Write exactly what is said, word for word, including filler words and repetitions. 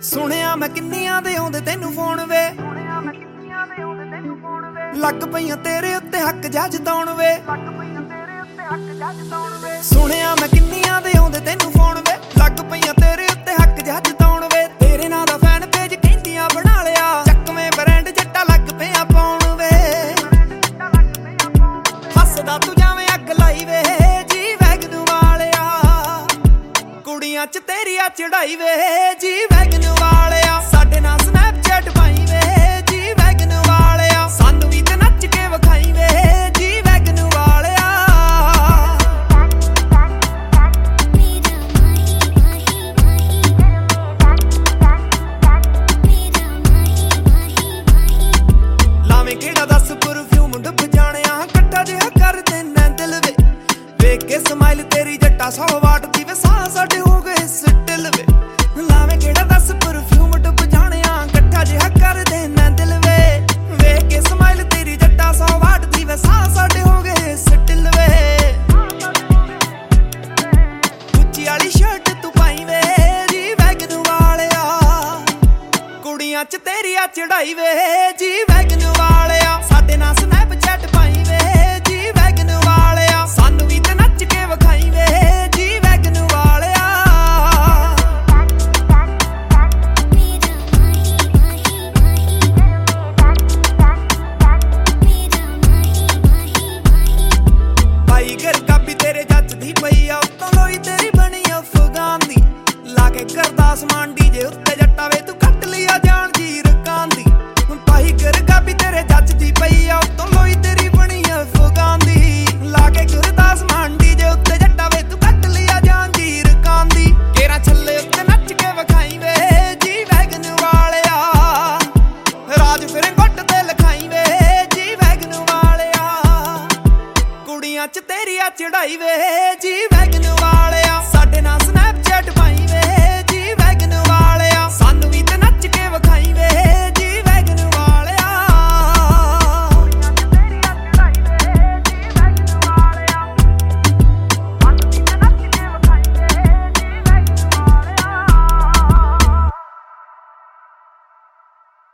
ਸੁਣਿਆ ਮੈਂ ਕਿੰਨੀਆਂ ਦੇ ਆਉਂਦੇ ਤੈਨੂੰ ਫੋਨ ਵੇ, ਲੱਗ ਪਈਆਂ ਤੇਰੇ ਉੱਤੇ ਹੱਕ ਜਾ ਜਤਾਉਣ ਵੇ। ਸੁਣਿਆ ਮੈਂ ਕਿੰਨੀਆਂ ਦੇ ਆਉਂਦੇ ਤੈਨੂੰ ਫੋਨ ਵੇ, ਲੱਗ ਪਈਆਂ ਤੇਰੇ ਉੱਤੇ ਹੱਕ ਜਾ ਜਤਾਉਣ ਵੇ। ਤੇਰੇ ਨਾਂ ਦਾ ਫੈਨ ਪੇਜ ਕਹਿੰਦੀਆਂ ਬਣਾ ਲਿਆ, ਚੱਕਵੇਂ ਬ੍ਰਾਂਡ ਜੱਟਾ ਲੱਗ ਪਿਆ ਪਾਉਣ ਵੇ। ਹੱਸਦਾ ਤੂੰ ਜਾਵੇਂ ਅੱਗ ਲਾਈ ਵੇ ਜੀ ਵੈਗਨ ਵਾਲਿਆ, ਕੁੜੀਆਂ ਚ ਤੇਰੀ ਆ ਚੜਾਈ ਵੇ ਜੀ ਵੈਗਨ ਵਾਲਿਆ। ਸਾਡੇ ਨਾਲ ਸਨੈਪਚੈਟ ਪਾਈ ਵੇ ਜੀ ਵੈਗਨ ਵਾਲਿਆ, ਸਾਨੂੰ ਵੀ ਤੇ ਨੱਚ ਕੇ ਵਿਖਾਈ ਵੇ ਜੀ ਵੈਗਨ ਵਾਲਿਆ। ਲਾਵੇਂ ਕਿਹੜਾ ਦੱਸ ਪੁਰ